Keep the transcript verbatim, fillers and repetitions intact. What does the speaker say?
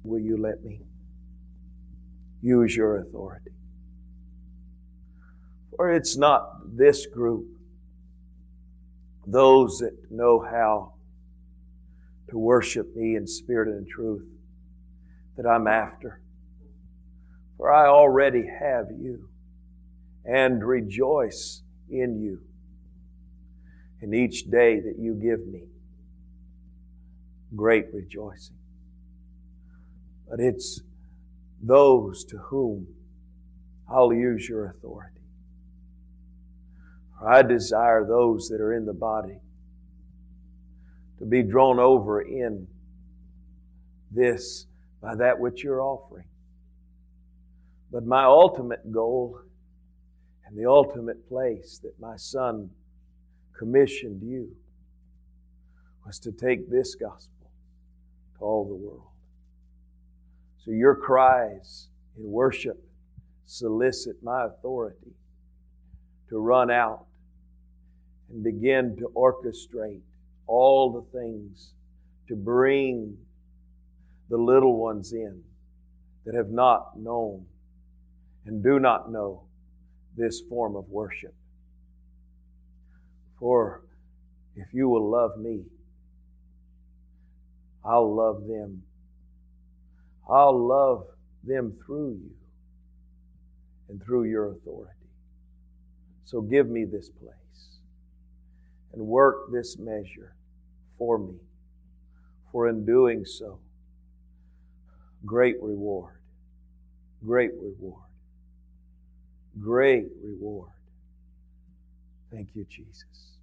Will you let me use your authority? For it's not this group, those that know how to worship me in spirit and truth, that I'm after. For I already have you and rejoice in you in each day that you give me. Great rejoicing. But it's those to whom I'll use your authority. For I desire those that are in the body to be drawn over in this by that which you're offering. But my ultimate goal and the ultimate place that my Son commissioned you was to take this gospel to all the world. So your cries in worship solicit my authority to run out and begin to orchestrate all the things to bring the little ones in that have not known and do not know this form of worship. For if you will love me, I'll love them. I'll love them through you and through your authority. So give me this place and work this measure for me. For in doing so, great reward, great reward, great reward. Thank you, Jesus.